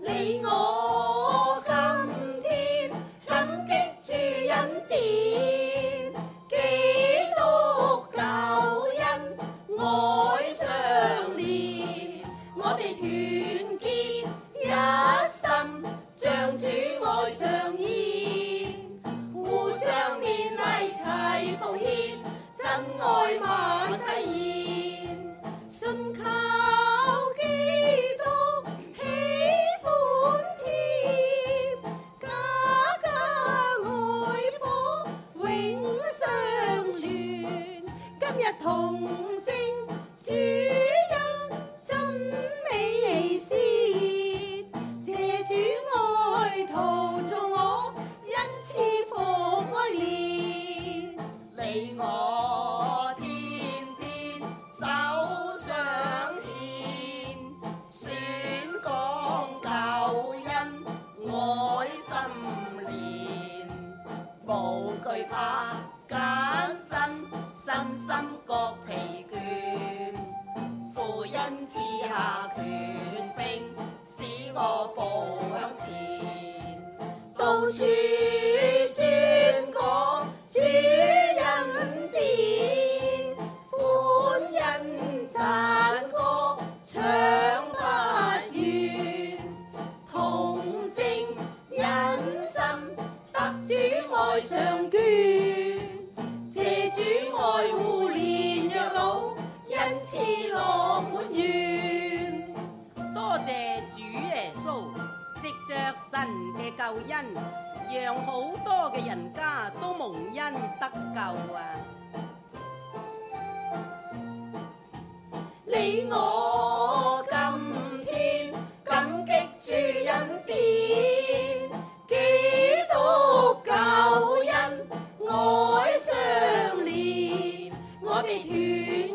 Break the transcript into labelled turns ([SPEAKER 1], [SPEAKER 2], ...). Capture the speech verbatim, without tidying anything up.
[SPEAKER 1] 你我今天感激主恩典，基督救恩愛相連，我哋團結一心，像主愛相依，互相勉勵齊奉獻，真愛萬世現，信靠基督喜歡甜，家家愛火永相傳，今日同證主恩真美善，謝主愛陶造我，因此復愛憐，你我天天手相牽，宣講救恩愛心連，無懼怕艱辛，身心覺疲倦，父恩賜下權柄，使我步向前，到處宣講主恩典，歡欣讚歌唱不完，同證忍心得主愛常眷，謝主愛護年若老，因此樂滿願。
[SPEAKER 2] 多謝主耶穌，藉着神嘅救恩，讓好多嘅人家都蒙恩得救啊！
[SPEAKER 1] 你我今天感激主恩典，基督救恩愛相連，我哋團